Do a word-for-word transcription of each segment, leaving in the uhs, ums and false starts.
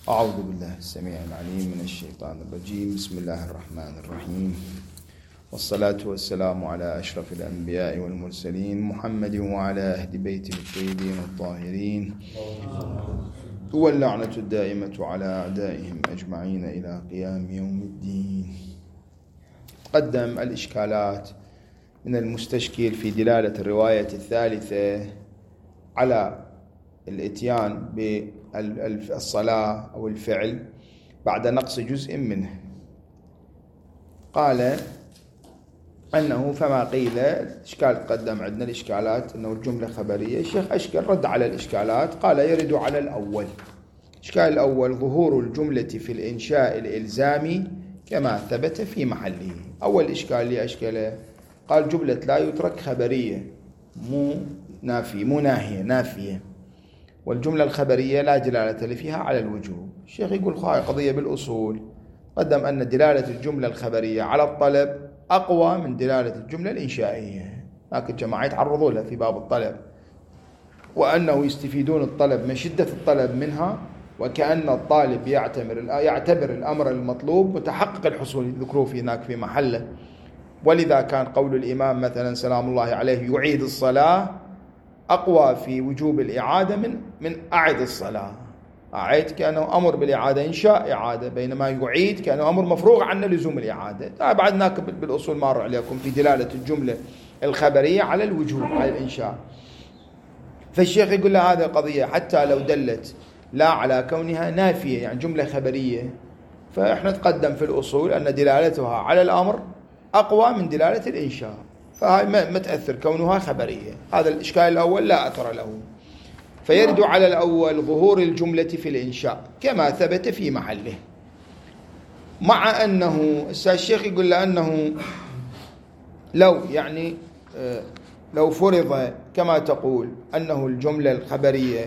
أعوذ بالله السميع العليم من الشيطان الرجيم. بسم الله الرحمن الرحيم، والصلاة والسلام على أشرف الأنبياء والمرسلين محمد وعلى أهل بيته الطيبين الطاهرين، واللعنة الدائمة على أعدائهم أجمعين إلى قيام يوم الدين. قدم الإشكالات من المستشكل في دلالة الرواية الثالثة على الإتيان بالصلاة أو الفعل بعد نقص جزء منه. قال أنه فما قيل إشكال قدم عندنا الإشكالات أنه الجملة خبرية. الشيخ أشكال رد على الإشكالات، قال يرد على الأول. الإشكال الأول ظهور الجملة في الإنشاء الإلزامي كما ثبت في محله. أول إشكال اللي أشكله قال جملة لا يترك خبرية مو نافية مو ناهية نافية، والجملة الخبرية لا دلالة فيها على الوجوب. الشيخ يقول خاي قضية بالأصول، قدم أن دلالة الجملة الخبرية على الطلب أقوى من دلالة الجملة الإنشائية، لكن الجماعة يتعرضوا لها في باب الطلب، وأنه يستفيدون الطلب من شدة الطلب منها، وكأن الطالب يعتبر يعتبر الأمر المطلوب متحقق الحصول، ذكروه في هناك في محله. ولذا كان قول الإمام مثلا سلام الله عليه يعيد الصلاة أقوى في وجوب الإعادة من من أعد الصلاة. أعيد كأنه أمر بالإعادة إنشاء إعادة، بينما يعيد كأنه أمر مفروغ عنه لزوم الإعادة. بعد هناك بالأصول ما أمر عليكم في دلالة الجملة الخبرية على الوجوب على الإنشاء. فالشيخ يقول له هذه القضية حتى لو دلت لا على كونها نافية يعني جملة خبرية، فإحنا تقدم في الأصول أن دلالتها على الأمر أقوى من دلالة الإنشاء، فهي ما تأثر كونها خبرية. هذا الإشكال الأول لا أثر له. فيرد على الأول ظهور الجملة في الإنشاء كما ثبت في محله، مع أنه الشيخ يقول لأنه لو يعني لو فرض كما تقول أنه الجملة الخبرية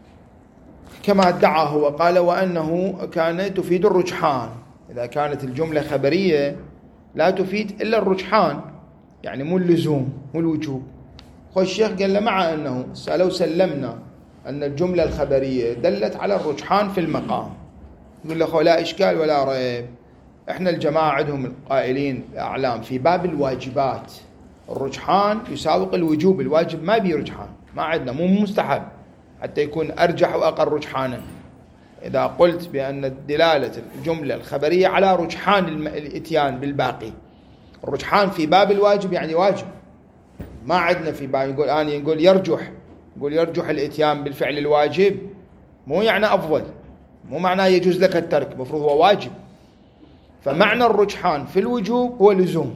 كما ادعى هو، قال وأنه كان تفيد الرجحان. إذا كانت الجملة خبرية لا تفيد إلا الرجحان، يعني مو اللزوم مو الوجوب. خو الشيخ قال له مع أنه لو سلمنا أن الجملة الخبرية دلت على الرجحان في المقام، يقول له خو لا إشكال ولا ريب. إحنا الجماعة عندهم القائلين أعلام في باب الواجبات الرجحان يساوق الوجوب، الواجب ما بيه رجحان، ما عندنا مو مستحب حتى يكون أرجح وأقل رجحانا. إذا قلت بأن دلالة الجملة الخبرية على رجحان الإتيان بالباقي، الرجحان في باب الواجب يعني واجب، ما عندنا في باب يقول أنا يقول يرجح يقول يرجح الإتيان بالفعل الواجب، مو يعني أفضل، مو معناه يجوز لك الترك، مفروض هو واجب. فمعنى الرجحان في الوجوب هو لزوم.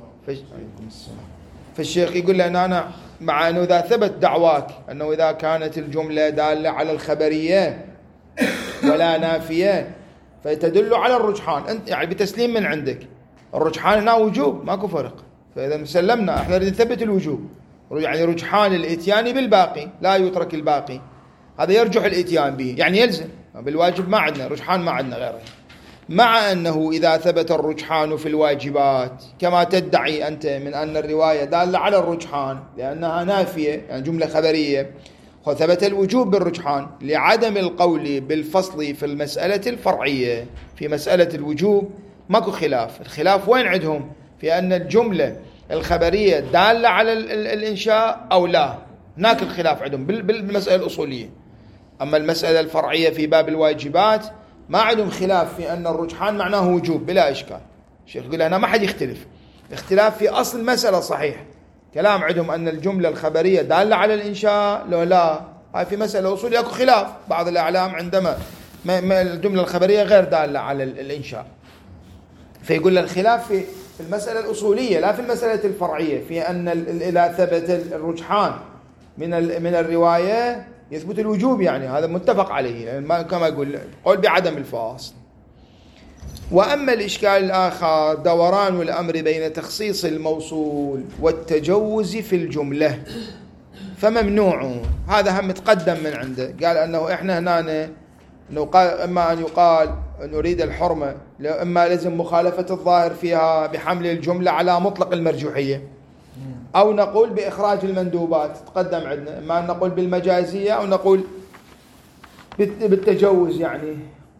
فالشيخ يقول لنا أنا مع أنه إذا ثبت دعواك أنه إذا كانت الجملة دالة على الخبرية ولا نافية فتدل على الرجحان، أنت يعني بتسليم من عندك الرجحان هنا وجوب ماكو فرق. فإذا سلمنا احنا نريد نثبت الوجوب، يعني رجحان الاتيان بالباقي لا يترك الباقي، هذا يرجح الاتيان به يعني يلزم. بالواجب ما عندنا رجحان، ما عندنا غيره. مع أنه إذا ثبت الرجحان في الواجبات كما تدعي أنت من أن الرواية دالة على الرجحان لأنها نافية يعني جملة خبرية، وثبت الوجوب بالرجحان لعدم القول بالفصل في المسألة الفرعية. في مسألة الوجوب ماكو خلاف، الخلاف وين عندهم؟ في أن الجملة الخبرية دالة على الإنشاء أو لا، هناك الخلاف عندهم بالمسألة الأصولية. أما المسألة الفرعية في باب الواجبات ما عندهم خلاف في أن الرجحان معناه وجوب بلا إشكال. الشيخ يقول أنا ما حد يختلف، اختلاف في أصل المسألة صحيح، كلام عندهم أن الجملة الخبرية دالة على الإنشاء لو لا، هاي في مسألة أصولية يكون خلاف. بعض الأعلام عندما ما الجملة الخبرية غير دالة على الإنشاء، فيقول الخلاف في المسألة الأصولية لا في المسألة الفرعية، في أن إذا ثبت الرجحان من من الرواية يثبت الوجوب، يعني هذا متفق عليه يعني كما يقول قول بعدم الفاصل. وأما الإشكال الآخر دوران الأمر بين تخصيص الموصول والتجوز في الجملة فممنوع. هذا هم متقدم من عنده، قال أنه إحنا هنا إما أن يقال نريد الحرمة، إما لازم مخالفة الظاهر فيها بحمل الجملة على مطلق المرجوحية، أو نقول بإخراج المندوبات تقدم عندنا، إما أن نقول بالمجازية أو نقول بالتجوز يعني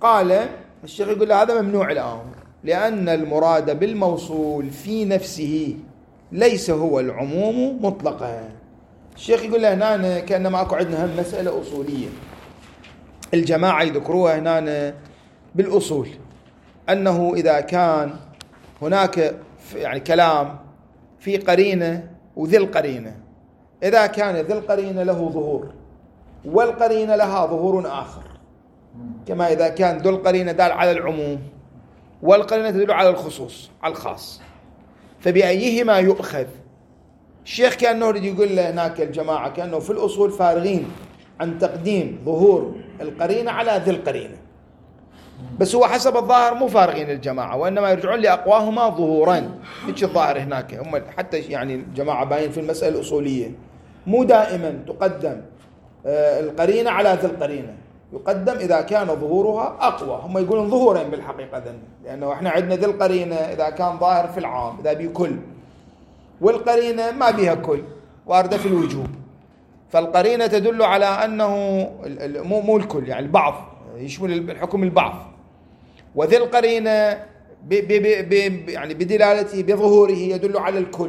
قال الشيخ يقول له هذا ممنوع الآن، لأن المراد بالموصول في نفسه ليس هو العموم مطلقا. الشيخ يقول له هنا كأنما أكو عندنا هم مسألة أصولية الجماعة يذكروها هنا بالأصول، أنه إذا كان هناك يعني كلام في قرينة وذي القرينة، إذا كان ذي القرينة له ظهور والقرينة لها ظهور آخر، كما إذا كان ذو القرينة دال على العموم والقرينة تدل على الخصوص على الخاص، فبأيهما يؤخذ؟ الشيخ كأنه يقول له هناك الجماعة كأنه في الأصول فارغين عن تقديم ظهور القرينة على ذي القرينة، بس هو حسب الظاهر مو فارغين الجماعة، وإنما يرجعون لأقواهما ظهورا. هيك الظاهر هناك هم حتى يعني الجماعة باين في المسألة الأصولية مو دائما تقدم القرينة على ذي القرينة، يقدم إذا كان ظهورها أقوى. هم يقولون ظهورين بالحقيقة ذن، لأنه إحنا عندنا ذي القرينة إذا كان ظاهر في العام إذا بيه كل، والقرينة ما بيها كل واردة في الوجوب، فالقرينة تدل على أنه مو مو الكل يعني البعض يشمل الحكم البعض، وذي القرينة ب ب ب يعني بدلالته بظهوره يدل على الكل،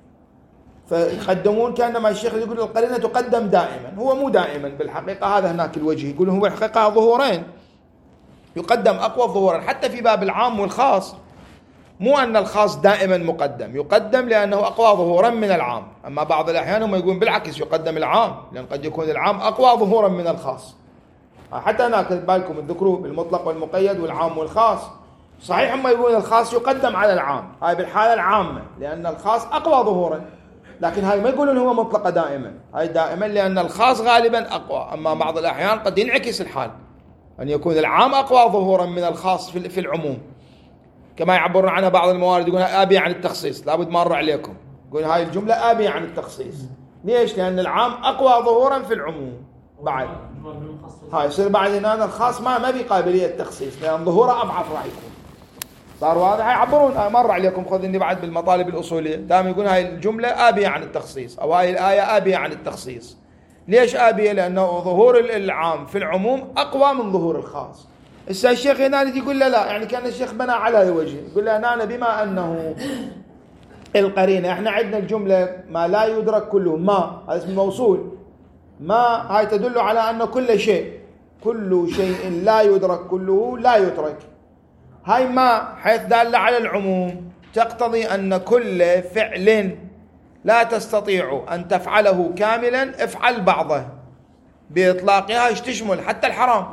فيقدمون كأنما الشيخ يقول القرينة تقدم دائما، هو مو دائما بالحقيقة، هذا هناك الوجه يقول هو الحقيقة ظهورين يقدم أقوى ظهورا، حتى في باب العام والخاص مو أن الخاص دائما مقدم، يقدم لأنه أقوى ظهورا من العام، أما بعض الأحيان هم يقولون بالعكس يقدم العام، لأن قد يكون العام أقوى ظهورا من الخاص. حتى هناك بالكم الذكروا بالمطلق والمقيد والعام والخاص، صحيح هم يقولون الخاص يقدم على العام، هاي بالحالة العامة لأن الخاص أقوى ظهورا، لكن هاي ما يقولون هو مطلقة دائما، هاي دائما لأن الخاص غالبا أقوى، أما بعض الأحيان قد ينعكس الحال أن يكون العام أقوى ظهورا من الخاص في العموم، كما يعبرون عنها بعض الموارد يقولون آبية عن التخصيص، لابد ما أمر عليكم، يقول هاي الجملة آبية عن التخصيص. ليش؟ لأن العام أقوى ظهورا في العموم بعد، هاي يصير بعد هنا الخاص ما ما بقابلية التخصيص لأن ظهوره أضعف راح يكون. صار واضح؟ يعبرون مر عليكم خذني بعد بالمطالب الأصولية دائما يقول هاي الجملة آبية عن التخصيص أو هاي الآية آبية عن التخصيص. ليش آبية؟ لأنه ظهور العام في العموم أقوى من ظهور الخاص. السا الشيخ هنا يقول لا لا يعني كان الشيخ بنى على هذا الوجه، يقول له أنا بما أنه القرينة احنا عندنا الجملة ما لا يدرك كله، ما هذا اسم موصول، ما هاي تدل على أن كل شيء كل شيء لا يدرك كله لا يترك، هاي ما حيث دالة على العموم تقتضي أن كل فعل لا تستطيع أن تفعله كاملا افعل بعضه، بإطلاقها ايش تشمل حتى الحرام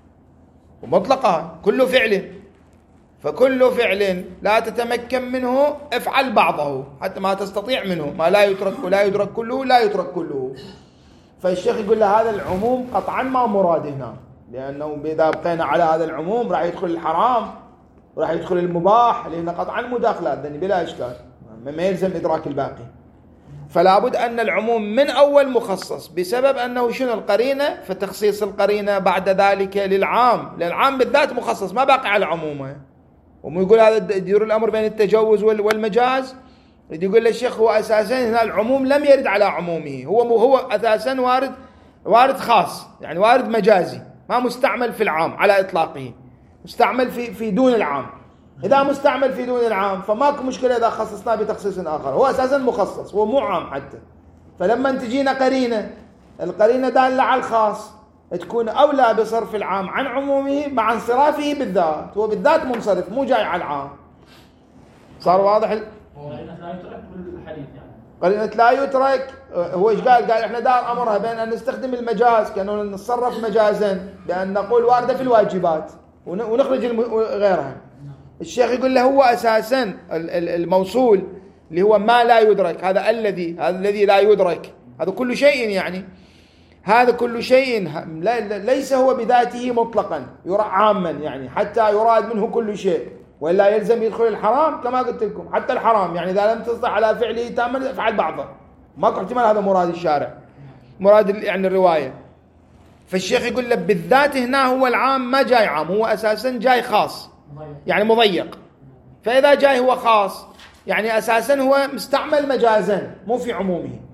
ومطلقها كل فعل، فكل فعل لا تتمكن منه افعل بعضه حتى ما تستطيع منه، ما لا يترك لا يدرك كله لا يترك كله. فالشيخ يقول له هذا العموم قطعا ما مراد هنا، لأنه إذا بقينا على هذا العموم راح يدخل الحرام راح يدخل المباح، لأن قطعا مداخلات بلا إشكال ما يلزم إدراك الباقي. فلا بد أن العموم من أول مخصص بسبب أنه شنو القرينة، فتخصيص القرينة بعد ذلك للعام، للعام بالذات مخصص ما باقي على عمومه. ومو يقول هذا يدور الأمر بين التجوز والمجاز، يقول للشيخ هو أساسا هنا العموم لم يرد على عمومه، هو هو أساسا وارد وارد خاص يعني وارد مجازي، ما مستعمل في العام على إطلاقه، مستعمل في في دون العام. إذا مستعمل في دون العام فماكو مشكلة إذا خصصناه بتخصيص آخر، هو أساسا مخصص هو مو عام حتى. فلما تجينا قرينة القرينة دالة على الخاص تكون أولى بصرف العام عن عمومه مع انصرافه بالذات، هو بالذات منصرف مو جاي على العام. صار واضح؟ قرينة لا يترك بالحديث يعني. قرينة لا يترك هو ايش قال؟ قال احنا دار أمرها بين أن نستخدم المجاز كأنه نتصرف مجازا بأن نقول واردة في الواجبات ونخرج غيرها. الشيخ يقول له هو أساسا الموصول اللي هو ما لا يدرك، هذا الذي هذا الذي لا يدرك، هذا كل شيء يعني هذا كل شيء ليس هو بذاته مطلقا يرى عاما يعني حتى يراد منه كل شيء، ولا يلزم يدخل الحرام كما قلت لكم حتى الحرام يعني إذا لم تستطع على فعله تاما افعل بعضه، ماكو احتمال هذا مراد الشارع مراد يعني الرواية. فالشيخ يقول له بالذات هنا هو العام ما جاي عام، هو أساسا جاي خاص يعني مضيق، فإذا جاي هو خاص يعني أساسا هو مستعمل مجازا مو في عمومه،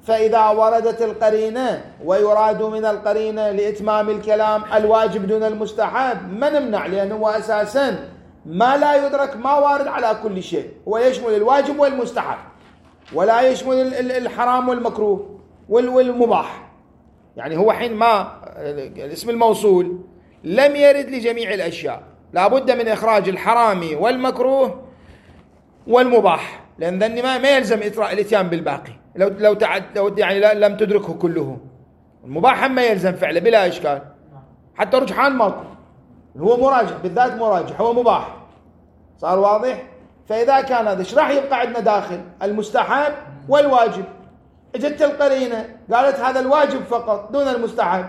فإذا وردت القرينة ويراد من القرينة لإتمام الكلام الواجب دون المستحب ما نمنع، لأنه أساسا ما لا يدرك ما وارد على كل شيء، هو يشمل الواجب والمستحب ولا يشمل الحرام والمكروه والمباح. يعني هو حين ما الاسم الموصول لم يرد لجميع الأشياء، لابد من إخراج الحرام والمكروه والمباح، لأن ذني ما ما يلزم الاتيان بالباقي لو لو تعد لو يعني لم تدركه كله. المباح ما يلزم فعله بلا إشكال، حتى رجحان ماكو، هو مراجح بالذات، مراجح هو مباح. صار واضح؟ فإذا كان هذا ايش راح يبقى عندنا داخل؟ المستحب والواجب. اجت القرينة قالت هذا الواجب فقط دون المستحب،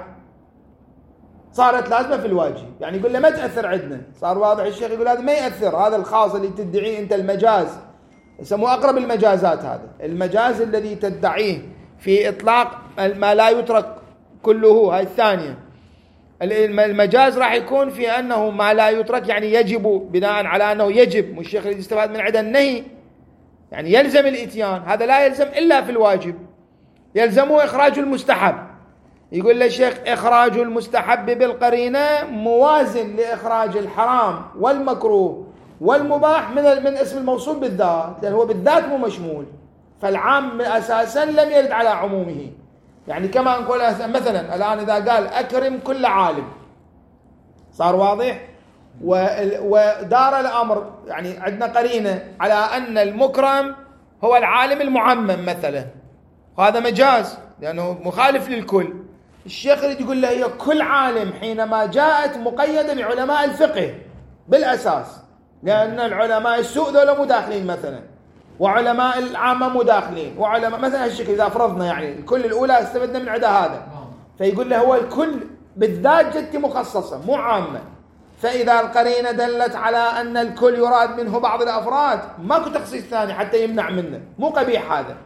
صارت لازمة في الواجب، يعني يقول له ما تأثر عندنا. صار واضح؟ الشيخ يقول هذا ما يأثر، هذا الخاص اللي تدعيه أنت المجاز، يسموه أقرب المجازات. هذا المجاز الذي تدعيه في إطلاق ما لا يترك كله، هاي الثانية. المجاز راح يكون في أنه ما لا يترك، يعني يجب، بناء على أنه يجب، مش الشيخ اللي يستفاد من عدم النهي، يعني يلزم الإتيان. هذا لا يلزم إلا في الواجب، يلزمه إخراج المستحب. يقول له الشيخ إخراج المستحب بالقرينة موازن لإخراج الحرام والمكروه والمباح من من اسم الموصول بالذات، لأن هو بالذات مو مشمول، فالعام أساسا لم يرد على عمومه. يعني كما نقول مثلا الآن إذا قال أكرم كل عالم، صار واضح؟ ودار الأمر يعني عندنا قرينة على أن المكرم هو العالم المعمم مثلا، وهذا مجاز لأنه مخالف للكل. الشيخ يريد يقول له هي كل عالم حينما جاءت مقيدة بعلماء الفقه بالأساس، لأن العلماء السوء ذولا مداخلين مثلا، وعلماء العامة مداخلين، وعلماء مثلا هالشكل. إذا فرضنا يعني الكل الأولى استفدنا من عدا هذا، فيقول له هو الكل بالذات جت مخصصة مو عامة. فإذا القرينة دلت على أن الكل يراد منه بعض الأفراد، ماكو تخصيص ثاني حتى يمنع منه، مو قبيح هذا.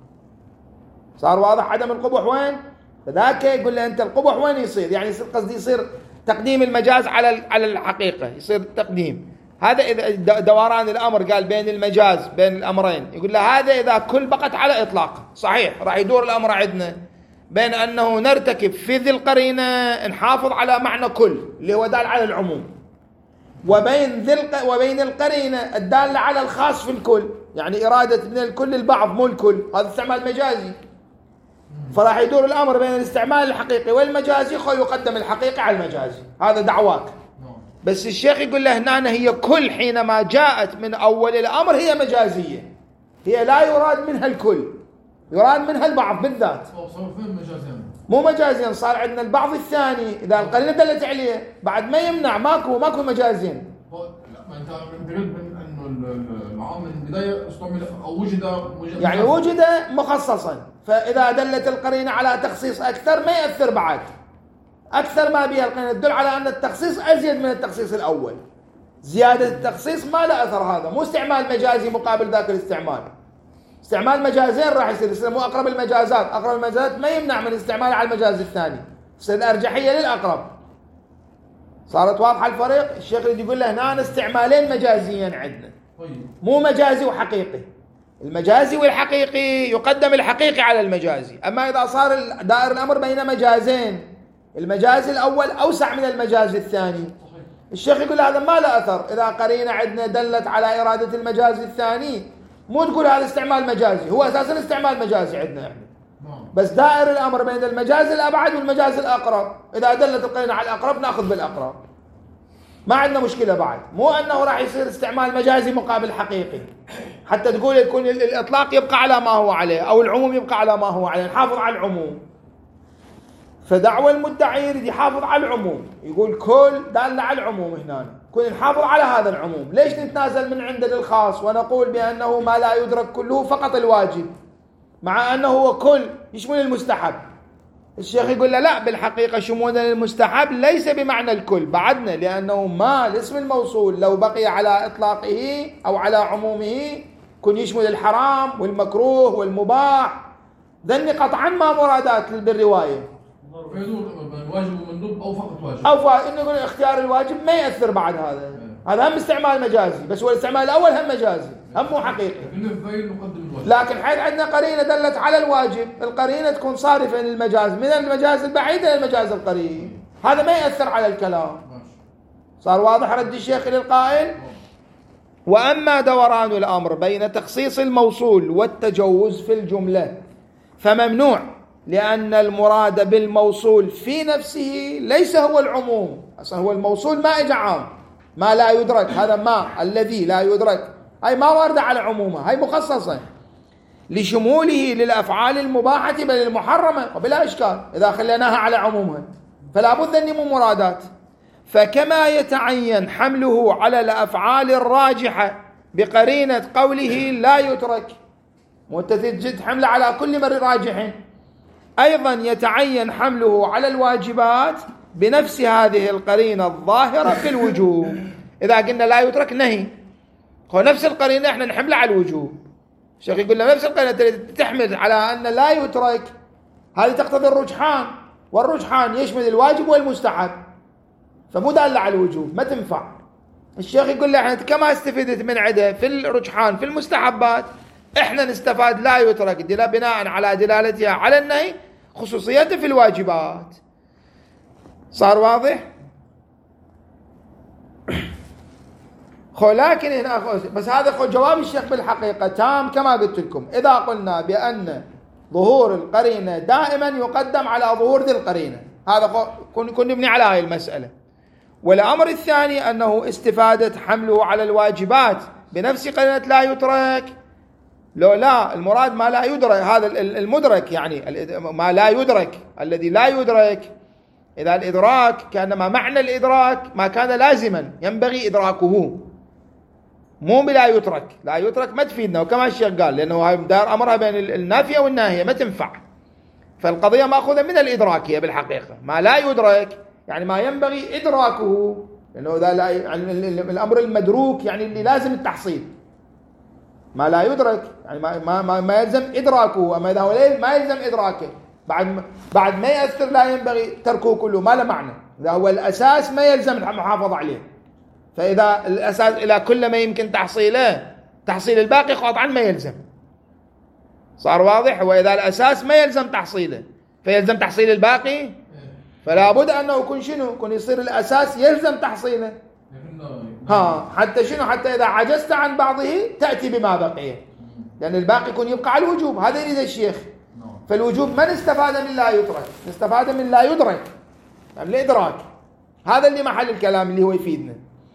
صار واضح عدم القبح وين؟ فذاك يقول له أنت القبح وين يصير؟ يعني يصير قصدي يصير تقديم المجاز على على الحقيقة، يصير تقديم. هذا إذا دوران الأمر قال بين المجاز بين الأمرين، يقول له هذا إذا كل بقت على إطلاق صحيح، راح يدور الأمر عندنا بين أنه نرتكب في ذي القرينة نحافظ على معنى كل اللي هو دال على العموم، وبين ذي وبين القرينة الدالة على الخاص في الكل، يعني إرادة من الكل البعض مو الكل، هذا استعمال مجازي. فراح يدور الأمر بين الاستعمال الحقيقي والمجازي، خو يقدم الحقيقي على المجازي. هذا دعواك. بس الشيخ يقول له هنا هي كل حينما جاءت من أول الأمر هي مجازية، هي لا يراد منها الكل، يراد منها البعض بالذات. مو مجازيا، صار عندنا البعض الثاني إذا القرينة دلت عليه بعد ما يمنع، ماكو ماكو مجازين. لا ما أنت بريد من إنه العام من البداية استعمل أو وجد يعني وجد مخصصا، فإذا دلت القرينة على تخصيص أكثر ما يأثر بعد، أكثر ما بها القرينة تدل على أن التخصيص أزيد من التخصيص الأول. زيادة التخصيص ما له أثر، هذا مو استعمال مجازي مقابل ذاك الاستعمال. استعمال مجازين راح يصير، يصير مو أقرب المجازات، أقرب المجازات ما يمنع من استعمال على المجاز الثاني، يصير الأرجحية للأقرب. صارت واضحة الفرق؟ الشيخ اللي يقول له هنا استعمالين مجازيين عندنا، مو مجازي وحقيقي. المجازي والحقيقي يقدم الحقيقي على المجازي. أما إذا صار دائر الأمر بين مجازين، المجاز الأول أوسع من المجاز الثاني، الشيخ يقول هذا ما له أثر. إذا قرينة عندنا دلت على إرادة المجاز الثاني، مو تقول هذا استعمال مجازي، هو أساسا استعمال مجازي عندنا احنا، بس دائر الأمر بين المجاز الأبعد والمجاز الأقرب. إذا دلت القرينة على الأقرب نأخذ بالأقرب، ما عندنا مشكلة بعد. مو أنه راح يصير استعمال مجازي مقابل حقيقي حتى تقول يكون الإطلاق يبقى على ما هو عليه أو العموم يبقى على ما هو عليه، نحافظ على العموم. فدعوى المدعي يريد يحافظ على العموم، يقول كل دالة على العموم هنا، كل نحافظ على هذا العموم. ليش نتنازل من عنده للخاص ونقول بأنه ما لا يدرك كله فقط الواجب، مع أنه هو كل يشمل المستحب؟ الشيخ يقول له لا، بالحقيقة شمول المستحب ليس بمعنى الكل بعدنا، لأنه ما الاسم الموصول لو بقي على إطلاقه أو على عمومه كن يشمل الحرام والمكروه والمباح، ذني قطعا ما مرادات بالرواية. واجب ومندوب أو فقط واجب، أو فا إنه يقول اختيار الواجب ما يأثر بعد هذا، هذا هم استعمال مجازي، بس هو الاستعمال الأول هم مجازي، هم مو حقيقي. لكن حيث عندنا قرينة دلت على الواجب، القرينة تكون صارفة للمجاز من المجاز البعيد إلى المجاز القريب، هذا ما يأثر على الكلام. صار واضح رد الشيخ للقائل؟ وأما دوران الأمر بين تخصيص الموصول والتجوز في الجملة فممنوع، لأن المراد بالموصول في نفسه ليس هو العموم. أصلا هو الموصول ما إجا عام، ما لا يدرك، هذا ما الذي لا يدرك، هاي ما واردة على عمومها، هاي مخصصة لشموله للأفعال المباحة بل المحرمة، وبلا إشكال إذا خليناها على عمومها فلا بد أن يكون مرادات. فكما يتعين حمله على الأفعال الراجحة بقرينة قوله لا يترك، متجد حمله على كل مر راجح، أيضا يتعين حمله على الواجبات بنفس هذه القرينة الظاهرة في الوجوب. إذا قلنا لا يترك نهي، هو نفس القرينة احنا نحملها على الوجوب. الشيخ يقول لنا نفس القرينة تحمل على أن لا يترك، هذه تقتضي الرجحان، والرجحان يشمل الواجب والمستحب، فمو دالة على الوجوب، ما تنفع. الشيخ يقول لنا كما استفدت من عده في الرجحان في المستحبات، احنا نستفاد لا يترك دل بناء على دلالتها على النهي خصوصيته في الواجبات. صار واضح؟ خو لكن هنا بس هذا خو جواب الشيخ بالحقيقة تام كما قلت لكم. إذا قلنا بأن ظهور القرينة دائما يقدم على ظهور ذي القرينة، هذا كن نبني على هاي المسألة. والأمر الثاني أنه استفادة حمله على الواجبات بنفس قرينة لا يترك. لو لا المراد ما لا يدرك، هذا المدرك يعني ما لا يدرك الذي لا يدرك، إذا الإدراك كأنما معنى الإدراك ما كان لازما ينبغي إدراكه، مو بلا يترك. لا يترك ما تفيدنا، وكما الشيخ قال لأنه دار أمرها بين النافية والناهية ما تنفع، فالقضية مأخوذة من الإدراك هي بالحقيقة. ما لا يدرك يعني ما ينبغي إدراكه، لأنه ذا لا يعني الأمر المدروك يعني اللي لازم التحصيل. ما لا يدرك يعني ما ما ما يلزم إدراكه، أما إذا هو ما يلزم إدراكه بعد بعد ما يأثر لا ينبغي تركه كله، ما له معنى. إذا هو الأساس ما يلزم المحافظة عليه، فإذا الأساس إلى كل ما يمكن تحصيله تحصيل الباقي قطعا ما يلزم. صار واضح؟ وإذا الأساس ما يلزم تحصيله فيلزم تحصيل الباقي، فلا بد أنه يكون شنو؟ يكون يصير الأساس يلزم تحصيله. ها حتى شنو؟ حتى إذا عجزت عن بعضه تأتي بما بقي، لأن الباقي يكون يبقى على الوجوب. هذا يريد الشيخ. فالوجوب ما نستفاد من لا يترك، نستفاد من لا يدرك، يعني الإدراك. هذا اللي محل الكلام اللي هو يفيدنا.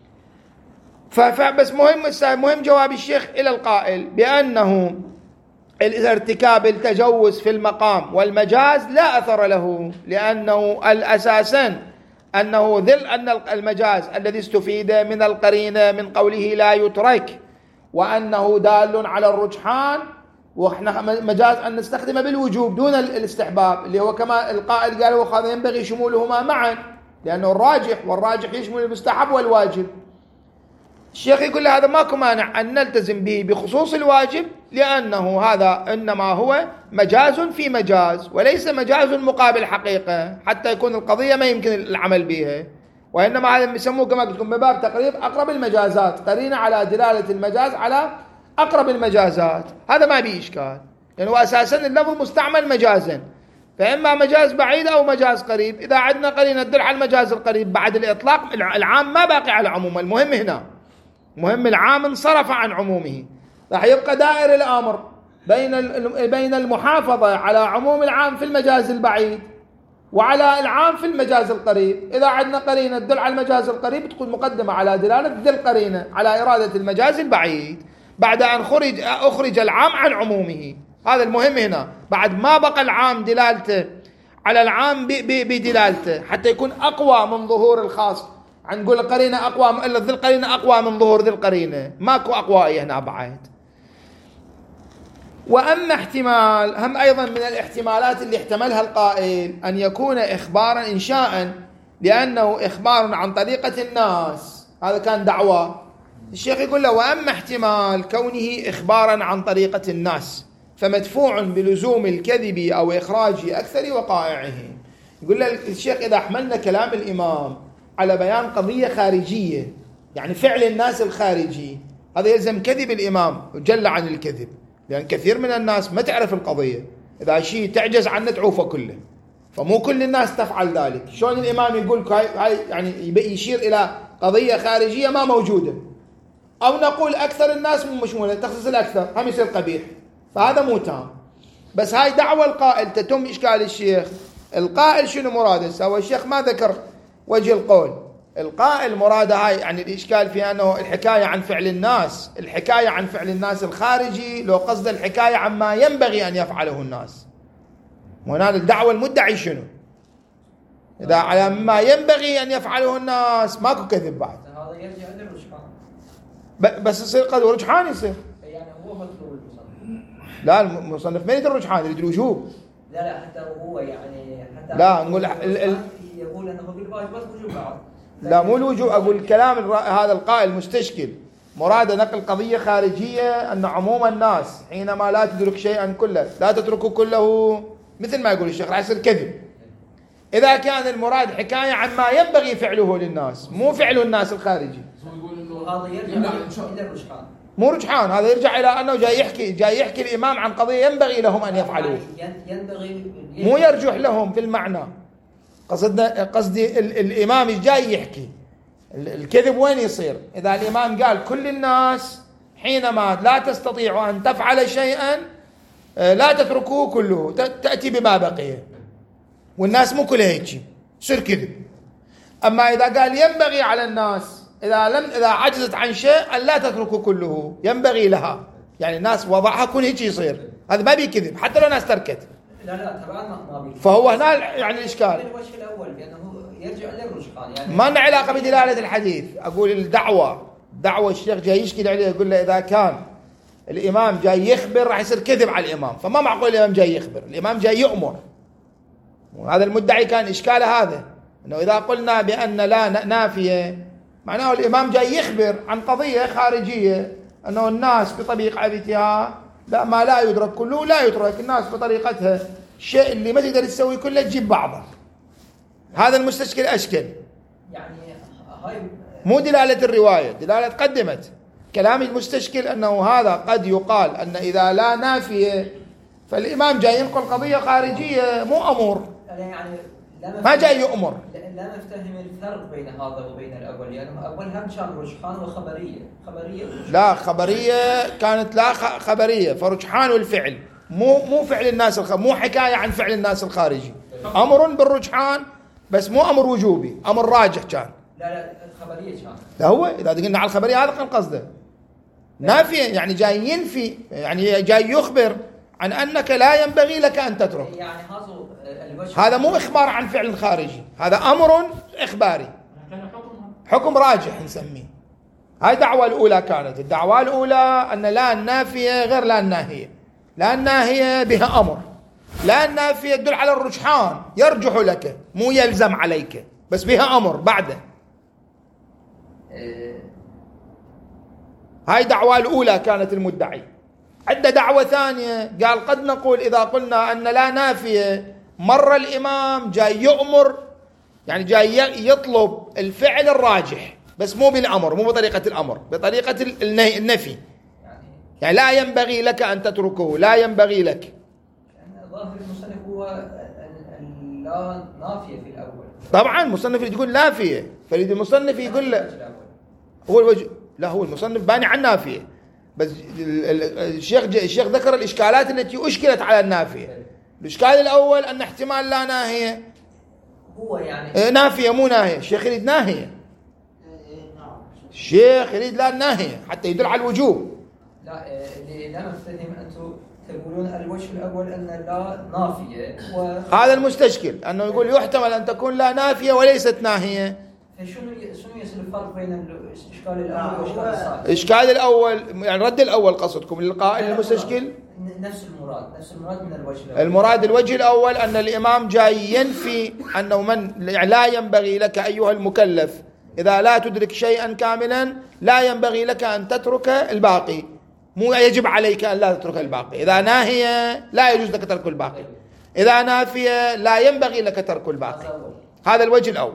فبس مهم مهم جواب الشيخ إلى القائل بأنه الارتكاب التجوز في المقام والمجاز لا أثر له، لأنه الأساسا أنه ذل أن المجاز الذي استفيد من القرينة من قوله لا يترك وأنه دال على الرجحان، وإحنا مجاز أن نستخدمه بالوجوب دون الاستحباب، اللي هو كما القائل قال وهذا ينبغي شمولهما معا لأنه الراجح، والراجح يشمل المستحب والواجب. الشيخ يقول له هذا ماكو مانع أن نلتزم به بخصوص الواجب، لأنه هذا إنما هو مجاز في مجاز وليس مجاز مقابل حقيقة، حتى يكون القضية ما يمكن العمل بها، وإنما هذا يسموه كما قلت لكم بباب تقريب أقرب المجازات، قرينة على دلالة المجاز على أقرب المجازات. هذا ما بيه إشكال، لأنه يعني أساسا اللفظ مستعمل مجازا، فإما مجاز بعيد أو مجاز قريب. إذا عندنا قرينة تدل على المجاز القريب بعد الإطلاق، العام ما باقي على عمومه. المهم هنا مهم العام انصرف عن عمومه، راح يبقى دائر الأمر بين بين المحافظة على عموم العام في المجاز البعيد وعلى العام في المجاز القريب. إذا عندنا قرينة تدل على المجاز القريب تكون مقدمة على دلالة ذي القرينة على إرادة المجاز البعيد بعد أن خرج أخرج العام عن عمومه. هذا المهم هنا، بعد ما بقى العام دلالته على العام بدلالته حتى يكون أقوى من ظهور الخاص. نقول القرينة أقوى، إلا ذي القرينة أقوى من ظهور ذي القرينة، ماكو أقوى هنا بعد. وأما احتمال هم أيضا من الاحتمالات اللي احتملها القائل أن يكون إخبارا إنشاء، لأنه إخبار عن طريقة الناس، هذا كان دعوة. الشيخ يقول له وأما احتمال كونه إخبارا عن طريقة الناس فمدفوع بلزوم الكذب أو إخراج أكثر وقائعه. يقول له الشيخ إذا حملنا كلام الإمام على بيان قضية خارجية يعني فعل الناس الخارجي، هذا يلزم كذب الإمام جل عن الكذب، لأن كثير من الناس ما تعرف القضية، إذا شيء تعجز عنه تعوفه كله، فمو كل الناس تفعل ذلك. شلون الإمام يقول هاي يعني يشير إلى قضية خارجية ما موجودة، أو نقول أكثر الناس مو مشمولة، تخصيص الأكثر هم يصير قبيح، فهذا مو تام. بس هاي دعوة القائل تتم إشكال الشيخ. القائل شنو مراده؟ سوى الشيخ ما ذكر وجه القول. القائل مراده هاي يعني الإشكال في أنه الحكاية عن فعل الناس، الحكاية عن فعل الناس الخارجي، لو قصد الحكاية عما ينبغي أن يفعله الناس. وهنا الدعوة المدعي شنو؟ إذا على ما ينبغي أن يفعله الناس ماكو كذب بعد. هذا يرجع للرجحان. بس يصير قد رجحان يصير. يعني هو مطلوب المصنف. لا المصنف ما يريد الرجحان، يريد الوجوب. لا لا حتى هو يعني حتى لا نقول ال ال يقول انه في الواجبات وجوب بعض. لا مو الوجوب، اقول الكلام هذا القائل مستشكل، مراده نقل قضيه خارجيه ان عموم الناس حينما لا تدرك شيئا كله لا تتركه كله، مثل ما يقول الشيخ راح يصير كذب. اذا كان المراد حكايه عن ما ينبغي فعله للناس مو فعل الناس الخارجي، هذا يرجع الى الرجحان. مو رجحان، هذا يرجع الى انه جاي يحكي جاي يحكي الامام عن قضيه ينبغي لهم ان يفعلوه، ينبغي مو يرجح لهم في المعنى. قصدنا قصدي الامام جاي يحكي الكذب وين يصير؟ اذا الامام قال كل الناس حينما لا تستطيع ان تفعل شيئا لا تتركوه كله، تاتي بما بقي، والناس مو كلها هيك، يصير كذب. اما اذا قال ينبغي على الناس إذا لم إذا عجزت عن شيء أن لا تتركه كله، ينبغي لها، يعني الناس وضعها كل هيك يصير، هذا ما بيكذب حتى لو ناس تركت. لا لا طبعا ما بيكذب. فهو هنا يعني الإشكال. الوجه الأول لأنه يرجع للرجحان، يعني ما لنا علاقة بدلالة الحديث، أقول الدعوة دعوة الشيخ جاي يشكل عليه، يقول له إذا كان الإمام جاي يخبر راح يصير كذب على الإمام، فما معقول الإمام جاي يخبر، الإمام جاي يؤمر. وهذا المدعي كان إشكاله هذا، إنه إذا قلنا بأن لا نافية معناه الإمام جاي يخبر عن قضية خارجية، أنه الناس بطريقتها لا ما لا يدرك كله لا يترك، الناس بطريقتها الشيء اللي ما تقدر تسوي كله تجيب بعضه. هذا المستشكل أشكل، يعني هاي مو دلالة الرواية، دلالة قدمت كلام المستشكل أنه هذا قد يقال أن إذا لا نافية فالإمام جاي ينقل قضية خارجية مو أمور، يعني ما جاي يؤمر. لا نفتهم الفرق بين هذا وبين الأول، يعني الأول هم كان رجحان وخبرية، خبرية ورجحان. لا خبرية كانت لا خبرية، فرجحان الفعل مو مو فعل الناس الخ... مو حكاية عن فعل الناس الخارجي، أمر بالرجحان بس مو أمر وجوبي، أمر راجح كان. لا لا الخبرية كان. لا هو إذا قلنا على الخبرية هذا كان قصده نافية، يعني جاي ينفي، يعني جاي يخبر عن أنك لا ينبغي لك أن تترك. يعني هذا الوجه هذا مو إخبار عن فعل خارجي، هذا أمر إخباري، حكم راجح نسميه. هاي الدعوة الأولى كانت، الدعوة الأولى أن لا النافية غير لا الناهية، لا الناهية بها أمر، لا النافية تدل على الرجحان، يرجح لك مو يلزم عليك، بس بها أمر بعده. هاي الدعوة الأولى كانت المدعي. عندنا دعوة ثانية قال قد نقول إذا قلنا أن لا نافية مر الإمام جاي يؤمر، يعني جاي يطلب الفعل الراجح بس مو بالأمر، مو بطريقة الأمر، بطريقة النفي، يعني لا ينبغي لك أن تتركه، لا ينبغي لك. يعني ظاهر المصنف هو لا نافية في الأول. طبعا المصنف يقول نافية، فيريد المصنف يقول له هو الوجه، لا هو المصنف باني عن نافية، بس الشيخ الشيخ ذكر الإشكالات التي أشكلت على النافية. الإشكال الأول أن احتمال لا ناهية هو يعني نافية مو ناهية، الشيخ يريد ناهية، الشيخ يريد لا ناهية حتى يدل على الوجوب. لا اللي لا نفتهم أنتم تقولون الوجه الأول أن لا نافية و... هذا المستشكل أنه يقول يحتمل أن تكون لا نافية وليست ناهية. فشنو شنو يصير الفرق بين الإشكال الأول والإشكال الثاني؟ الإشكال الأول يعني رد الأول قصدكم للقائل المستشكل نفس المراد، نفس المراد من الوجه الأول. المراد الوجه الأول أن الإمام جاي ينفي أنه من لا ينبغي لك أيها المكلف إذا لا تدرك شيئا كاملا لا ينبغي لك أن تترك الباقي، مو يجب عليك أن لا تترك الباقي. إذا ناهية لا يجوز لك ترك الباقي، إذا نافية لا ينبغي لك ترك الباقي. هذا الوجه الأول.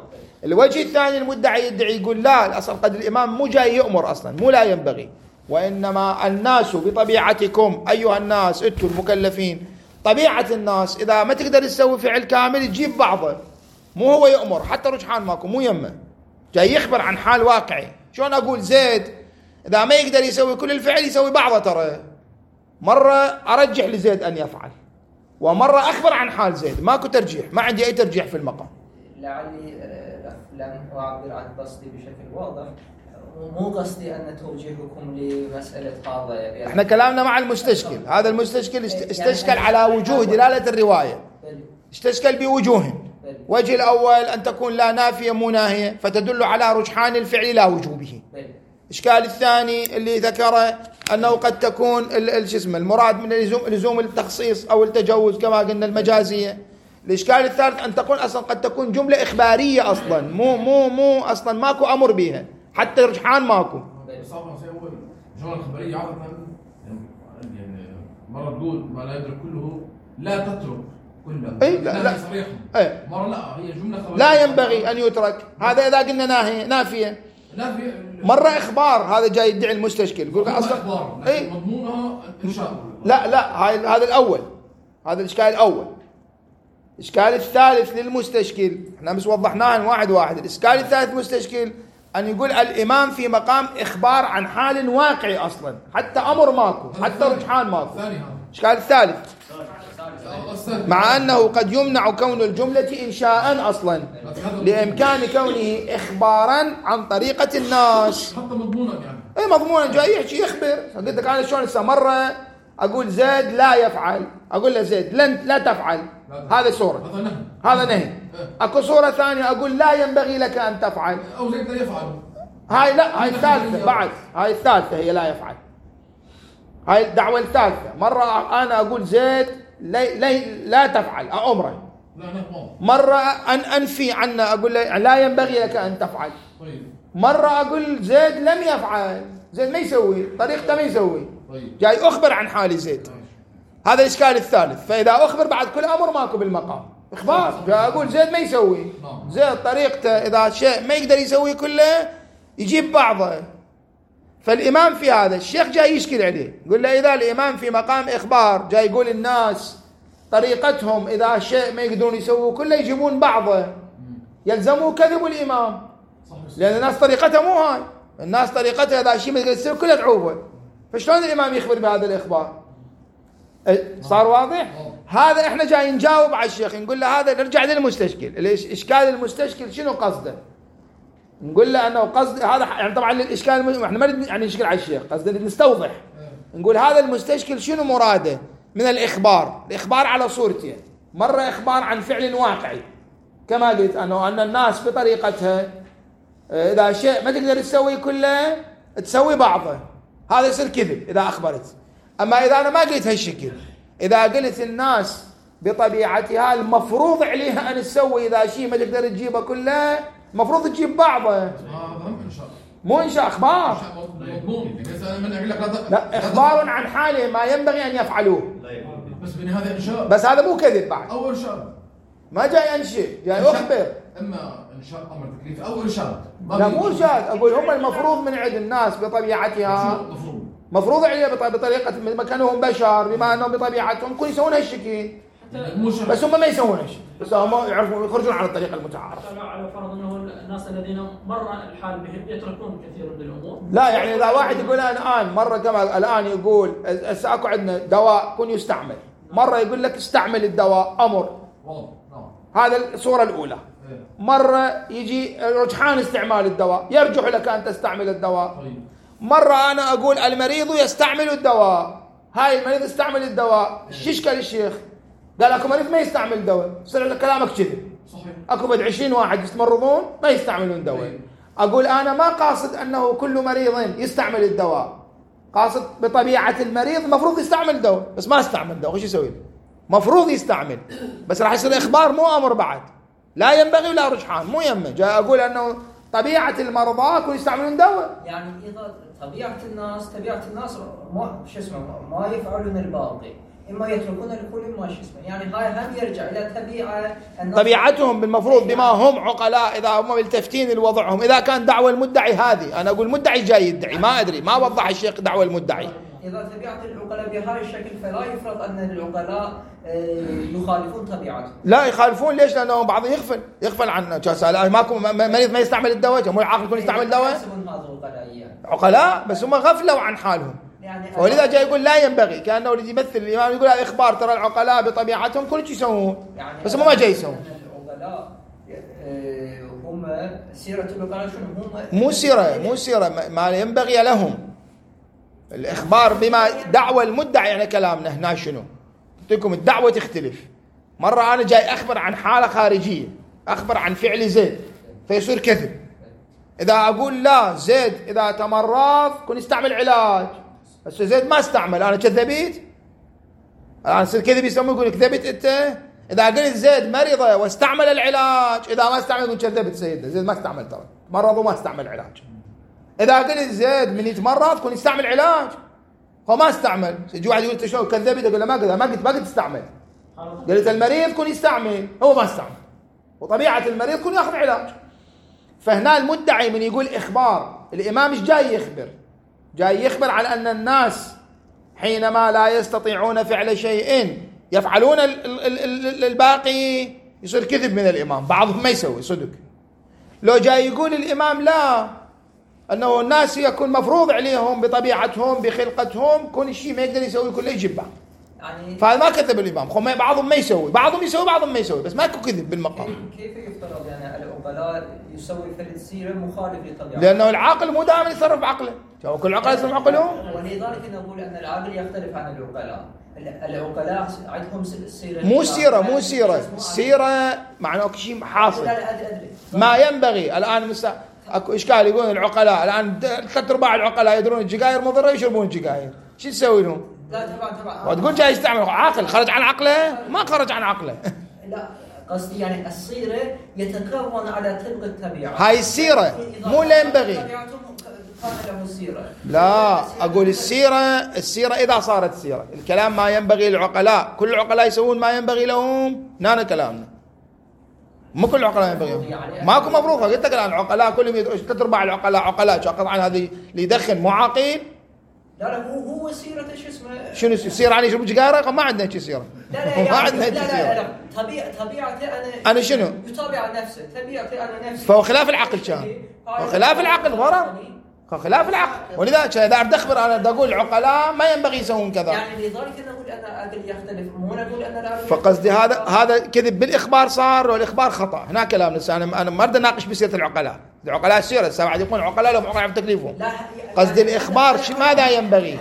الوجه الثاني المدعي يدعي يقول لا، الأصل قد الإمام مو جاي يؤمر أصلا، مو لا ينبغي، وإنما الناس بطبيعتكم أيها الناس أنتم المكلفين، طبيعة الناس إذا ما تقدر تسوي فعل كامل تجيب بعضه، مو هو يؤمر، حتى رجحان ماكو مو يمه، جاي يخبر عن حال واقعي. شلون أقول زيد إذا ما يقدر يسوي كل الفعل يسوي بعضه، ترى مرة أرجح لزيد أن يفعل ومرة أخبر عن حال زيد، ماكو ترجيح، ما عندي أي ترجيح في المقام. لعلي لم أعبر عن قصدي بشكل واضح، مو قصدي أن توجيهكم لمسألة هذا يعني احنا كلامنا مع المستشكل، هذا المستشكل استشكل على وجوه دلالة الرواية، استشكل بوجوه، وجه الأول أن تكون لا نافية مو ناهية فتدل على رجحان الفعل لا وجوبه. الإشكال الثاني اللي ذكره أنه قد تكون شو اسمه المراد من لزوم لزوم التخصيص أو التجوز كما قلنا المجازية. الإشكال الثالث أن تكون أصلا قد تكون جملة إخبارية أصلا، مو مو مو أصلا ماكو أمر بها، حتى رجحان ماكو. الجملة الخبرية عادة يعني مرة تقول ما لا يدرك كله لا تترك كله. أي لا لا صريحة. أي. مرة لا هي جملة خبرية لا ينبغي أن يترك، هذا إذا قلنا ناهية نافية. نافية. مرة إخبار، هذا جاي يدعي المستشكل يقول أصلا إخبار أي مضمونها إنشاء. لا لا هاي هذا الأول، هذا الإشكال الأول. الإشكال الثالث للمستشكل احنا بس وضحناها واحد واحد. الإشكال الثالث مستشكل أن يقول الإمام في مقام إخبار عن حال واقعي أصلا، حتى أمر ماكو، حتى رجحان ماكو. الإشكال الثالث مع أنه قد يمنع كون الجملة إنشاء أصلا لإمكان كونه إخبارا عن طريقة الناس. حتى مضمونا يعني إيه مضمونا جاي يحكي يخبر. قلت لك أنا شلون لسه مرة أقول زيد لا يفعل، أقول له زيد لن لا تفعل، هذا صورة، هذا نهي. أكو صورة ثانية أقول لا ينبغي لك أن تفعل، أو زيد لا يفعل، هاي لا هاي الثالثة بعد، هاي الثالثة هي لا يفعل، هاي الدعوة الثالثة. مرة أنا أقول زيد لا لا, لا تفعل أمره، مرة أن أنفي عنه أقول له لا ينبغي لك أن تفعل، مرة أقول زيد لم يفعل، زيد ما يسوي طريقته ما يسوي، جاي أخبر عن حالي زيد. هذا الإشكال الثالث. فإذا أخبر بعد كل أمر ماكو بالمقام إخبار، جاي أقول زيد ما يسوي، زيد طريقته إذا شيء ما يقدر يسوي كله يجيب بعضه. فالإمام في هذا الشيخ جاي يشكل عليه، يقول له إذا الإمام في مقام إخبار جاي يقول الناس طريقتهم إذا شيء ما يقدرون يسووا كله يجيبون بعضه، يلزموا كذب الإمام، لأن الناس طريقتها مو هاي، الناس طريقتها إذا شيء ما يقدر يسوي كله تعوبه. فشلون الإمام يخبر بهذا الإخبار؟ صار واضح؟ هذا إحنا جاي نجاوب على الشيخ، نقول له هذا نرجع للمستشكل، الإشكال المستشكل شنو قصده؟ نقول له أنه قصد هذا يعني طبعا الإشكال الم... إحنا ما نريد يعني نشكل على الشيخ، قصدنا نستوضح، نقول هذا المستشكل شنو مراده من الإخبار؟ الإخبار على صورتين، مرة إخبار عن فعل واقعي كما قلت أنه أن الناس بطريقتها إذا شيء ما تقدر تسوي كله تسوي بعضه، هذا يصير كذب إذا أخبرت. أما إذا أنا ما قلت هالشكل، إذا قلت الناس بطبيعتها المفروض عليها أن تسوي إذا شيء ما تقدر تجيبه كله مفروض تجيب بعضه، مو إنشاء إخبار، لا إخبار عن حاله ما ينبغي أن يفعلوه، بس بين هذا إنشاء، بس هذا مو كذب بعد، أو إنشاء ما جاي أنشئ، جاي أخبر، إما إنشاء أمر تكليفي أو إرشاد. لا مو إرشاد، أقول هم المفروض من عند الناس بطبيعتها مفروض عليه بطريقة مكانهم بشر بما أنهم بطبيعتهم كل يسوون هالشكل، بس هم ما يسوون هالشيء، بس هم يعرفون يخرجون على الطريقة المتعارفة. على فرض أنه الناس الذين مر الحال بهم يتركون كثير من الأمور. لا يعني إذا واحد يقول الآن مرة كما الآن يقول أكو عندنا دواء كن يستعمل، مرة يقول لك استعمل الدواء أمر، هذا الصورة الأولى. مرة يجي رجحان استعمال الدواء، يرجح لك أن تستعمل الدواء. مرة أنا أقول المريض يستعمل الدواء، هاي المريض يستعمل الدواء، شو إشكال الشيخ؟ قال أكو مريض ما يستعمل دواء، صار كلامك كذب. صحيح. أكو بعد عشرين واحد يتمرضون ما يستعملون دواء. أقول أنا ما قاصد أنه كل مريض يستعمل الدواء، قاصد بطبيعة المريض مفروض يستعمل دواء، بس ما استعمل دواء، وش يسوي؟ مفروض يستعمل، بس راح يصير إخبار مو أمر بعد، لا ينبغي ولا رجحان، مو يمه. جاي أقول أنه طبيعة المرضى كل يستعملون دواء، يعني إذا طبيعة الناس طبيعة الناس ما شو اسمه ما يفعلون الباقي، إما يتركون الكل إما شو اسمه، يعني هاي هم يرجع إلى طبيعة طبيعتهم بالمفروض بما هم عقلاء، إذا هم ملتفتين لوضعهم. إذا كان دعوة المدعي هذه، أنا أقول مدعي جاي يدعي، ما أدري ما وضح الشيخ دعوة المدعي. إذا طبيعة العقلاء بهذا الشكل فلا يفرض أن العقلاء يخالفون طبيعتهم. لا يخالفون، ليش؟ لأنه بعض يغفل يغفل عن جاسال ماكو مريض ما يستعمل الدواء، مو العاقل يكون يستعمل الدواء. عقلاء بس هم غفلوا عن حالهم، يعني ولذا جاي يقول لا ينبغي، كأنه اللي يمثل الإمام يقول هذا إخبار، ترى العقلاء بطبيعتهم كل شيء يسوون، يعني بس هم ما جاي يسوون. العقلاء هم سيرة العقلاء شنو هم؟ مو سيرة مو سيرة ما ينبغي لهم. الإخبار بما دعوة المدعي، يعني كلامنا هنا شنو؟ قلت الدعوة تختلف. مرة أنا جاي أخبر عن حالة خارجية، أخبر عن فعل زيد فيصير كذب. إذا أقول لا زيد إذا تمرض كن يستعمل علاج، بس زيد ما استعمل، أنا كذبت؟ أنا أصير كذب يسمون يقول كذبت أنت؟ إذا قلت زيد مريضة واستعمل العلاج، إذا ما استعمل يقول كذبت سيدنا، زيد ما استعمل، ترى مرض وما استعمل علاج. إذا قلت زيد من يتمرض كن يستعمل علاج، هو ما استعمل. يجي واحد يقول شو كذبت، أقول له ما قلت ما قلت ما قلت استعمل، قلت المريض كن يستعمل، هو ما استعمل، وطبيعة المريض كن يأخذ علاج. فهنا المدعي من يقول إخبار، الإمام مش جاي يخبر، جاي يخبر على أن الناس حينما لا يستطيعون فعل شيء يفعلون الباقي، يصير كذب من الإمام، بعضهم ما يسوي صدق. لو جاي يقول الإمام لا، أنه الناس يكون مفروض عليهم بطبيعتهم بخلقتهم كل شيء ما يقدر يسوي كله يجيب بعض، يعني فهذا ما كذب الإمام. خو بعضهم ما يسوي، بعضهم يسوي بعضهم ما يسوي، بس ما يكون كذب بالمقام. كيف يفترض يعني العقلاء يسوي في السيرة مخالف للطبيعة؟ لأنه العاقل مو دائما يتصرف بعقله، شو كل عقل يتصرف عقلهم. ولذلك نقول أن العقل يختلف عن العقلاء. العقلاء عندهم سيرة، مو سيرة مو سيرة سيرة معناه شيء حاصل ما ينبغي. الآن مسا اكو اشكال يقولون العقلاء الآن ثلاث ارباع العقلاء يدرون السجاير مضرة يشربون السجاير، شو تسوي لهم؟ لا طبعا طبعا. وتقول جاي يستعمل عاقل خرج عن عقله؟ ما خرج عن عقله. لا قصدي يعني السيرة يتكون على طبق الطبيعة. هاي السيرة مو لا ينبغي. لا أقول السيرة السيرة إذا صارت سيرة، الكلام ما ينبغي للعقلاء، كل العقلاء يسوون ما ينبغي لهم، نانا كلامنا مو كل العقلاء ينبغي لهم، ماكو مفروضة. قلت لك الآن العقلاء كلهم يدرون، ثلاث أرباع العقلاء عقلاء، طبعا هذه اللي يدخن مو عاقل. لا لا هو هو سيرة شو اسمه شنو السيرة يعني يشرب سجارة؟ ما عندنا شيء سيرة. لا لا يعني ما عندنا لا لا, لا, لا طبيعة طبيعتي أنا أنا شنو؟ يتابع نفسه، طبيعتي أنا نفسي. فهو خلاف العقل كان. خلاف العقل ضرر. خلاف العقل، ولذا إذا أردت أخبر أنا بدي أقول العقلاء ما ينبغي يسوون كذا. يعني لذلك نقول أن العقل يختلف، مو نقول أن العقل. فقصدي هذا هذا كذب بالإخبار صار، والإخبار خطأ. هنا كلام لسه أنا أنا ما أريد أناقش بسيرة العقلاء، العقلاء السيرة السبعة يقولون العقلاء لهم عقلاء بتكليفهم. قصدي الإخبار ماذا ينبغي؟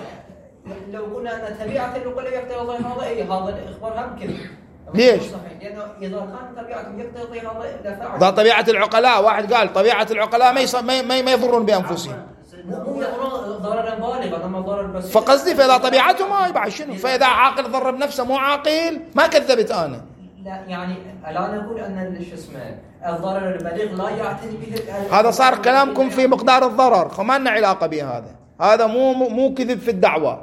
لو قلنا أن طبيعة العقلاء يقتضي هذا، إيه هذا الإخبار هم كذب. ليش؟ لأنه إذا كان طبيعتهم يقتضي هذا لفعل. إذا طبيعة العقلاء واحد قال طبيعة العقلاء ما ما ما يضرون بأنفسهم. مو يضرون ضررا بالغا، انما ضرر بسيط. فقصدي فإذا طبيعته ما يبع شنو؟ فإذا عاقل ضرب نفسه مو عاقل ما كذبت أنا. لا يعني لا نقول أن شو اسمه الضرر البالغ لا يعتني به. هذا صار كلامكم في مقدار الضرر، ما لنا علاقة بهذا. هذا مو مو كذب في الدعوة،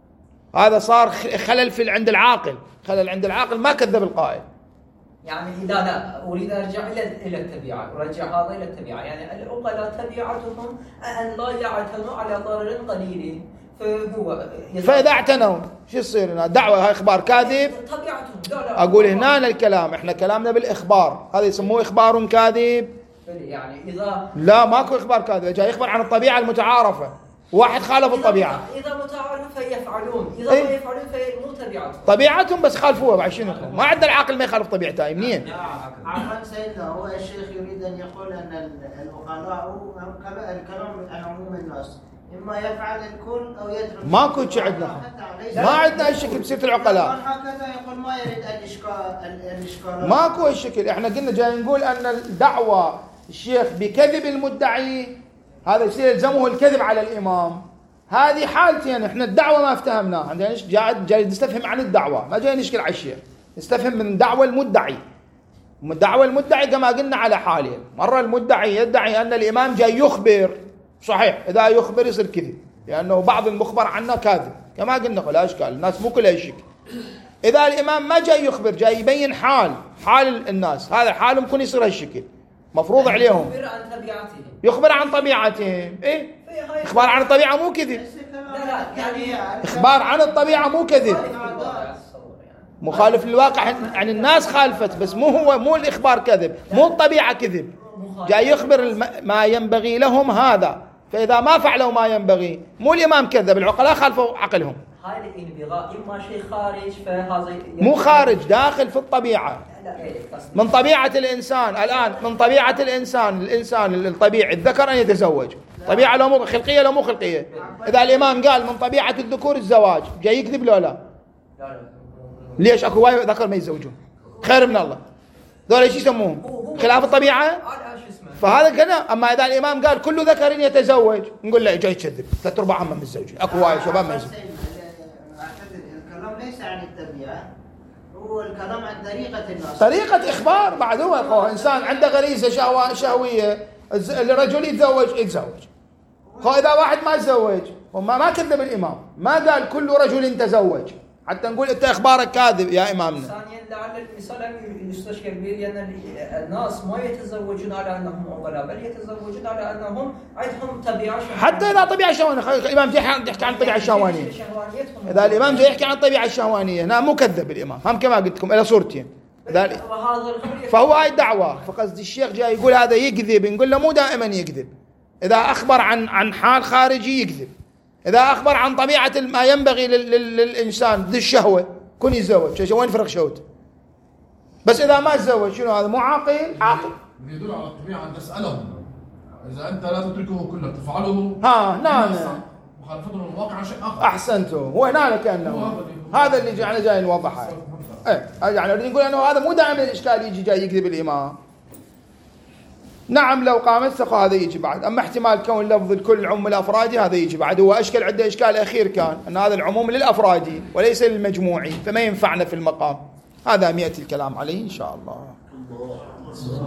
هذا صار خلل في عند العاقل، خلل عند العاقل ما كذب القائل. يعني لا لا أريد أرجع إلى إلى الطبيعة، أرجع هذا إلى الطبيعة. يعني العقلاء طبيعتهم أن لا يعتنوا على ضرر قليل، فهو فإذا اعتنوا شو يصير هنا؟ دعوة هاي إخبار كاذب طبيعتهم. لا لا أقول هنا الكلام إحنا كلامنا بالإخبار، هذا يسموه إخبار كاذب. يعني إذا لا ماكو إخبار كاذب، جاي يخبر عن الطبيعة المتعارفة، واحد خالف الطبيعة. إذا متعارف فيفعلون، إذا إيه؟ ما يفعلون فمو طبيعتهم. طبيعتهم بس خالفوها بعد شنو؟ ما عندنا العقل ما يخالف طبيعته منين؟ عفوا سيدنا، هو الشيخ يريد أن يقول أن العقلاء الكلام عن عموم الناس، إما يفعل الكل أو يترك. ماكو شيء عندنا، ما عندنا الشكل بصيرة العقلاء. هكذا يقول ما يريد الإشكال الإشكال. ماكو الشكل، إحنا قلنا جاي نقول أن الدعوة الشيخ بكذب المدعي هذا يصير يلزمه الكذب على الإمام. هذه حالتين، إحنا الدعوة ما افتهمناها، عندنا جاي جاي نستفهم عن الدعوة، ما جاي نشكل على الشيخ، نستفهم من دعوة المدعي. من دعوة المدعي كما قلنا على حالين، مرة المدعي يدعي أن الإمام جاي يخبر، صحيح إذا يخبر يصير كذب، لأنه بعض المخبر عنه كاذب كما قلنا، لا إشكال، الناس مو كلها يشك. إذا الإمام ما جاي يخبر، جاي يبين حال حال الناس، هذا حالهم يكون يصير هالشكل، مفروض عليهم يخبر عن طبيعتهم، يخبر عن طبيعتهم. إيه إخبار عن الطبيعة مو كذب، لا لا يعني إخبار عن الطبيعة مو كذب، مخالف للواقع. يعني الناس خالفت، بس مو هو، مو الإخبار كذب، مو الطبيعة كذب، جاي يخبر الم... ما ينبغي لهم هذا، فإذا ما فعلوا ما ينبغي مو الإمام كذب، العقلاء خالفوا عقلهم. هاي الانبغاء إما شيء خارج، فهذا مو خارج، داخل في الطبيعة، من طبيعة الإنسان. الآن من طبيعة الإنسان، الإنسان الطبيعي الذكر أن يتزوج، طبيعة لو مو خلقية لو مو خلقية. إذا الإمام قال من طبيعة الذكور الزواج، جاي يكذب لو لا؟ ليش أكو وايد ذكر ما يتزوجون خير من الله، ذول ايش يسموهم؟ خلاف الطبيعة. فهذا كذا. أما إذا الإمام قال كل ذكر يتزوج، نقول له جاي يكذب، ثلاث أرباع هم متزوجين، أكو وايد شباب ما يتزوجون. الكلام ليس عن الطبيعة، هو الكلام عن طريقة الناس، طريقة إخبار. بعد هو إنسان عنده غريزة شهوة شهوية، الرجل يتزوج يتزوج. هو إذا واحد ما تزوج، وما ما كذب الإمام، ما قال كل رجل تزوج، حتى نقول أنت إخبارك كاذب يا إمامنا. ثانيا لعل المثال يستشكل به، لأن الناس ما يتزوجون على أنهم عقلاء، بل يتزوجون على أنهم عندهم طبيعة شهوانية. حتى إذا طبيعة شهوانية، الإمام جاي يحكي عن الطبيعة الشهوانية. إذا الإمام جاي يحكي عن الطبيعة الشهوانية، هنا مو كذب الإمام، هم كما قلت لكم إلى صورتين. فهو هاي الدعوة. فقصد الشيخ جاي يقول هذا يكذب، نقول له مو دائما يكذب. إذا أخبر عن عن حال خارجي يكذب، إذا أخبر عن طبيعة ما ينبغي للإنسان ذي الشهوة كن يتزوج. وين فرق شوت؟ بس إذا ما تزوج شنو هذا؟ مو عاقل؟ عاقل. يدل على الطبيعة أن تسألهم إذا أنت لا تتركه كله تفعله. ها نعم، مخالفتهم الواقع شيء آخر. أحسنتوا. هو هنا كأنه هذا اللي جعلنا جاي نوضحه. إيه يعني نقول أنه هذا مو دائما الإشكال يجي جاي يكذب الإمام. نعم لو قامت ثقة هذا يجي بعد. أما احتمال كون لفظ الكل عم الأفرادي هذا يجي بعد. هو أشكال عنده إشكال أخير كان أن هذا العموم للأفرادي وليس للمجموعي، فما ينفعنا في المقام. هذا مئة الكلام عليه إن شاء الله.